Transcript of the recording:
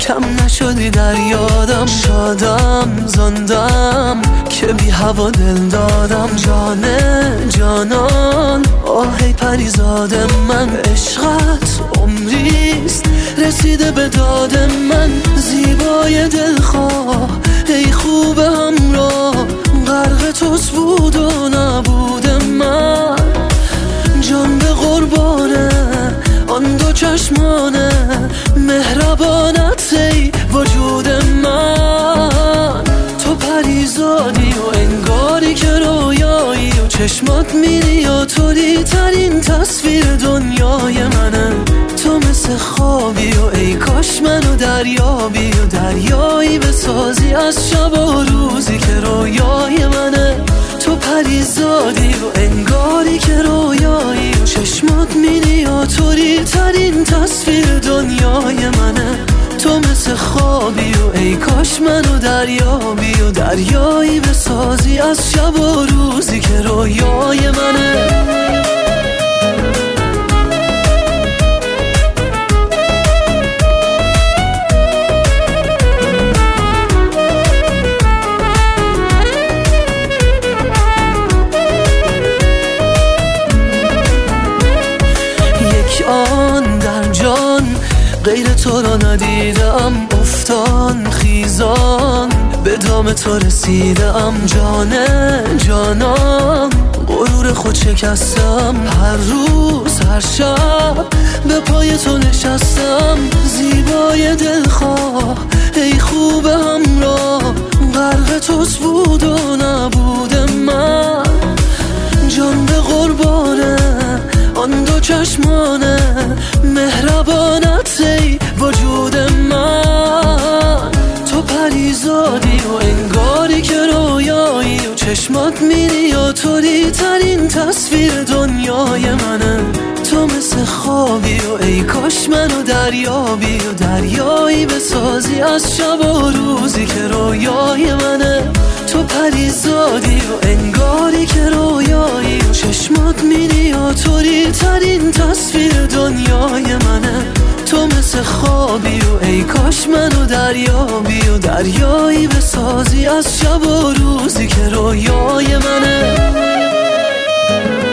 کم نشدی در یادم. شادم زندم که بی هوا دل دادم. جانان آهی پریزاد من. عشقت عمریست رسیده به داد من. زیبای دلخواه ای خوب همراه، غرق توست بود و نبود من. جان به قربانه آن دو چشمانه، مهربانت ای وجود من. تو پریزادی و انگاری که رویایی و چشمات میری و توری ترین تصویر دنیای منه. تو مثل خوابی و ای کاش منو دریابی و دریایی بسازی از شب و روزی که رویای منه. تو پریزادی و انگاری که رویایی و چشمات میری و توری ترین تصویر دنیای منه. تو مثل خوابی و ای کاش منو دریابی و دریایی بسازی از شب و روزی که رویای منه. آن در جان غیر تو را ندیدم. افتان خیزان به دام تو رسیدم. جانان غرور خود شکستم. هر روز هر شب به پای تو نشستم. زیبای دلخواه ای خوب همراه، غرق توست بود و نبود من. جان به قربانه آن دو چشمانه، مهربانت ای وجود من. تو پریزادی و انگاری که رویایی و چشمات میری و توری ترین تصویر دنیای منه. تو مثل خوابی و ای کاش منو دریابی و دریایی بسازی از شب و روزی که رویای منه. تو پریزادی و انگاری که رویایی و چشمات میری و توری ترین تصویر دنیای منه. تو مثل خوابی و ای کاش منو دریابی و دریایی بسازی از شب و روزی که رویای منه.